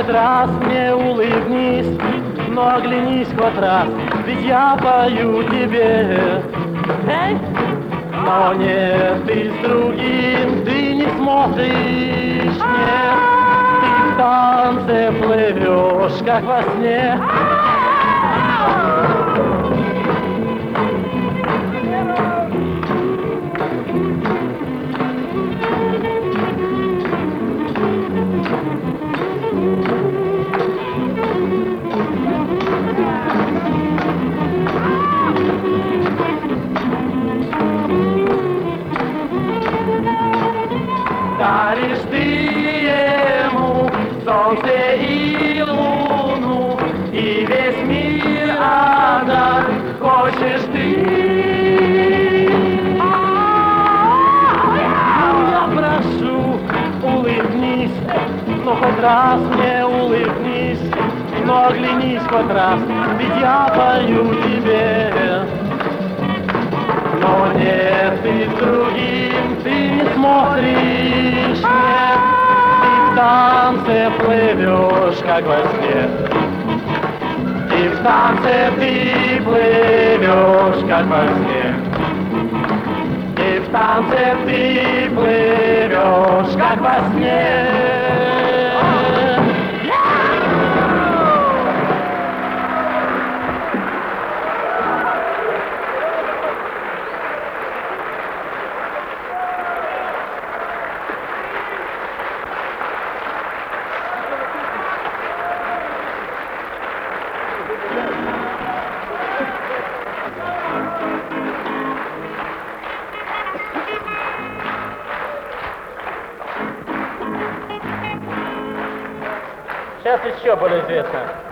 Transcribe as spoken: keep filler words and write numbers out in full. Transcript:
хоть раз мне улыбнись, но оглянись хоть раз, ведь я пою тебе. Эй! Но нет, ты с другим, ты не смотришь, нет. Ты в танце плывешь, как во сне. Даришь ты ему солнце и луну, и весь мир отдать хочешь ты. Я прошу, улыбнись, но хоть раз мне улыбнись, но оглянись хоть раз, ведь я пою тебе. Но нет, ты с другим, ты не смотришь, нет. Ты в танце плывешь, как во сне. И в танце ты плывешь, как во сне. И в танце ты плывешь, как во сне. Сейчас еще более известно.